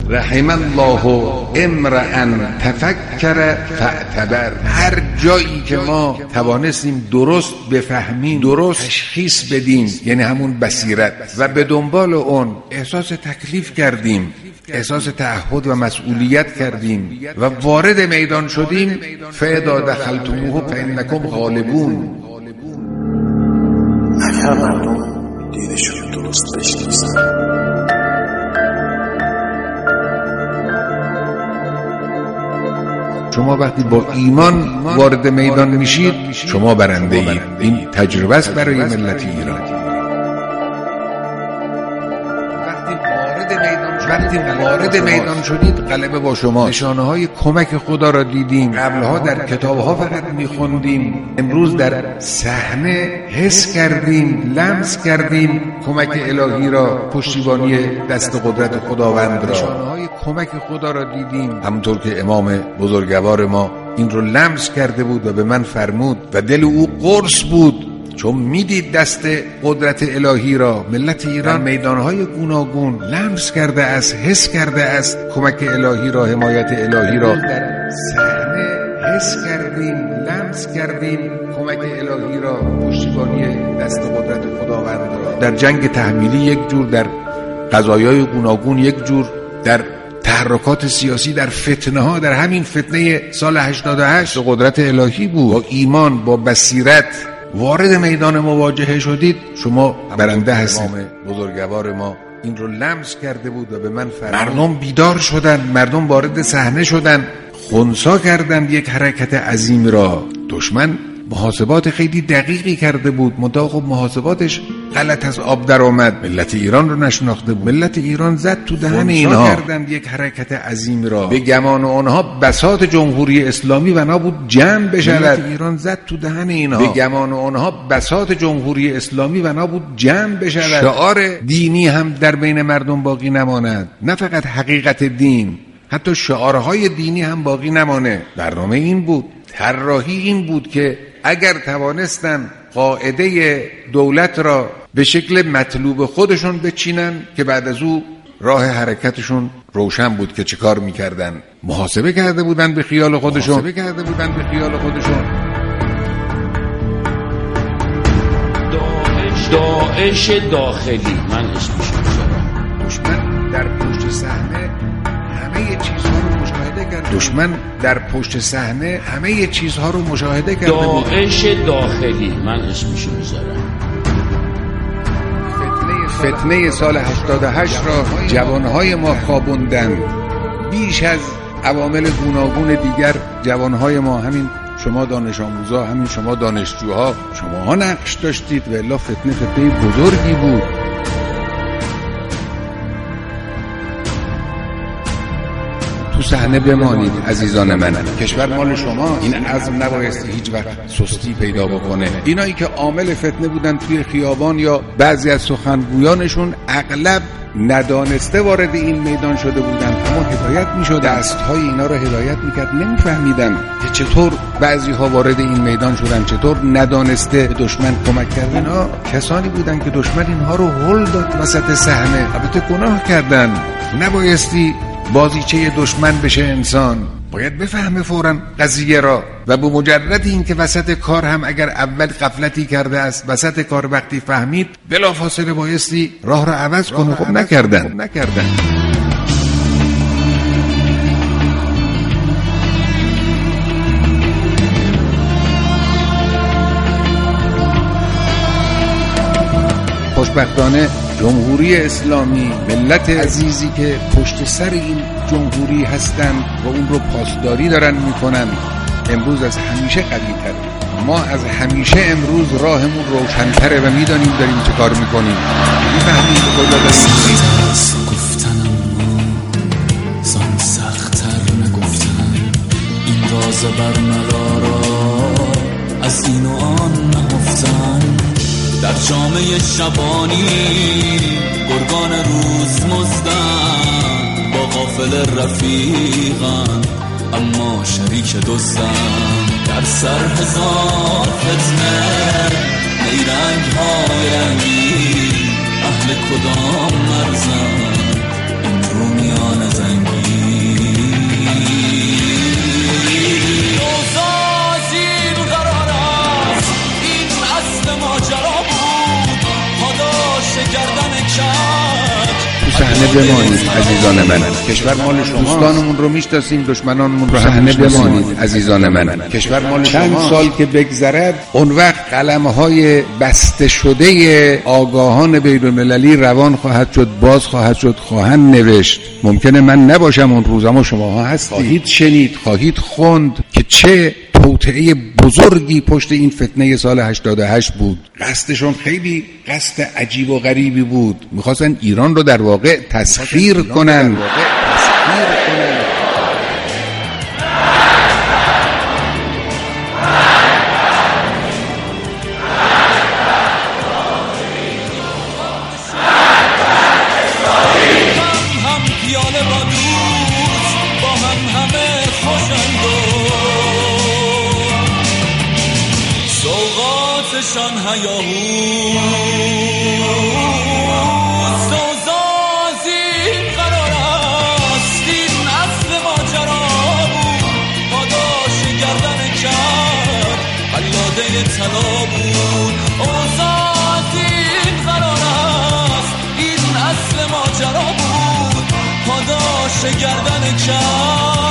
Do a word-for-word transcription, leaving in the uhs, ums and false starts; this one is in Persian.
رحم الله امرأ تفکر فاعتبر. هر جایی که ما توانستیم درست بفهمیم، درست تشخیص بدیم، یعنی همون بصیرت، و به دنبال اون احساس تکلیف کردیم، احساس تعهد و مسئولیت کردیم و وارد میدان شدیم، فاذا دخلتموه فانکم غالبون. اگر مردم دیدشون درست بشناسن، شما وقتی با ایمان وارد میدان میشید شما برنده اید. این تجربه است برای ملت ایران. وقتی وارد میدان شدید غلبه با شما. نشانه های کمک خدا را دیدیم. قبلها در کتاب ها فقط میخوندیم، امروز در صحنه حس کردیم، لمس کردیم کمک الهی را، پشتیبانی دست قدرت خداوند را. نشانه های کمک خدا را دیدیم، همونطور که امام بزرگوار ما این رو لمس کرده بود و به من فرمود و دل او قرص بود، چون میدید دست قدرت الهی را. ملت ایران میدانهای گوناگون لمس کرده است، حس کرده است کمک الهی را، حمایت الهی را. در صحنه حس کردیم، لمس کردیم کمک الهی را، پشتیبانی دست قدرت خداوند را. در جنگ تحمیلی یک جور، در قضایای گوناگون یک جور، در تحرکات سیاسی، در فتنه ها، در همین فتنه سال هشتاد و هشت قدرت الهی بود. با ایمان، با بصیرت وارد میدان مواجهه شدید، شما برنده هستید. بزرگوار ما این رو لمس کرده بود و به من فرمود. مردم بیدار شدن، مردم وارد صحنه شدن، خنثی کردن یک حرکت عظیم را. دشمن محاسبات خیلی دقیقی کرده بود، منتها خب محاسباتش غلط از آب در آمد. ملت ایران رو نشناخته بود. ملت ایران زد تو دهن اینها، کردند یک حرکت عظیم را. به گمان آنها بساط جمهوری اسلامی بنا بود جمع بشود. ملت ایران زد تو دهن اینها. به گمان آنها بساط جمهوری اسلامی بنا بود جمع بشود. شعار دینی هم در بین مردم باقی نماند، نه فقط حقیقت دین، حتی شعارهای دینی هم باقی نمانه. برنامه این بود، طراحی این بود که اگر توانستن قاعده دولت را به شکل مطلوب خودشون بچینن که بعد از او راه حرکتشون روشن بود که چه کار میکردن. محاسبه کرده بودن به خیال خودشون محاسبه کرده بودن به خیال خودشون داعش داعش داخلی من اسمش میذارم. دشمن در پشت صحنه همه چیزها رو مشاهده کرده. دشمن در پشت صحنه همه چیزها رو مشاهده کرده. داعش داخلی من اسمش میذارم. فتنه, فتنه سال هشتاد و هشت را جوانهای ما خوابوندند. بیش از عوامل گوناگون دیگر جوانهای ما، همین شما دانش آموزا، همین شما دانشجوها، شماها نقش داشتید و الا فتنه فتنه بزرگی بود. تو صحنه بمانید عزیزان من. کشور مال شما. این عزم نبایستی هیچ وقت سستی پیدا بکنه. اینایی که عامل فتنه بودن توی خیابان یا بعضی از سخنگویانشون اغلب ندانسته وارد این میدان شده بودن، اما هدایت میشد، دستهای اینا رو هدایت میکرد، نمیفهمیدن که چطور بعضی ها وارد این میدان شدن، چطور ندانسته به دشمن کمک کردن. اینا کسانی بودن که دشمن اینها رو هل داد وسط صحنه. البته گناه کردن، نبایستی بازیچه دشمن بشه انسان، باید بفهمه فوراً قضیه را و به مجرد این که وسط کار هم اگر اول غفلتی کرده است، وسط کار وقتی فهمید بلافاصله بایستی راه را عوض کنه. خب نکردن خب نکردن خوشبختانه جمهوری اسلامی، ملت عزیزی که پشت سر این جمهوری هستند و اون رو پاسداری دارن میکنن، امروز از همیشه قوی تره. ما از همیشه امروز راهمون روشن‌تره و میدانیم داریم چه کار میکنیم. میفهمیم که کجا داریم. گفتنم زان سخت‌تر نگفتن، این راز برنلارا از این و آن نگفتن. در جامعه شبانی گرگان روز مزدن، با غافل رفیقن اما شریک دزدن. در سر هزار فتنه نیرنگ های رنگی، اهل کدام مرزن این رومیان زنگی. بمانید عزیزان من، کشور مال شما. دوستانمون رو میشناسیم، دشمنانمون رو هم بمانید عزیزان من، کشور مال شما. چند سال که بگذرد اون وقت قلم‌های بسته شده آگاهان بین‌المللی روان خواهد شد، باز خواهد شد، خواهند نوشت. ممکنه من نباشم اون روز، اما شماها هستید، خواهید شنید، خواهید خوند که چه توطئه بزرگی پشت این فتنه سال هشتاد و هشت بود. قصدشون خیلی قصد عجیب و غریبی بود، میخواستن ایران رو در واقع تسخیر کنن. شان هیاهو سوزازی قرار است، این اصل ماجرا بود، پاداش گردن کرد قلاده طلا بود. اوزازی قرار است، این اصل ماجرا بود، پاداش گردن کرد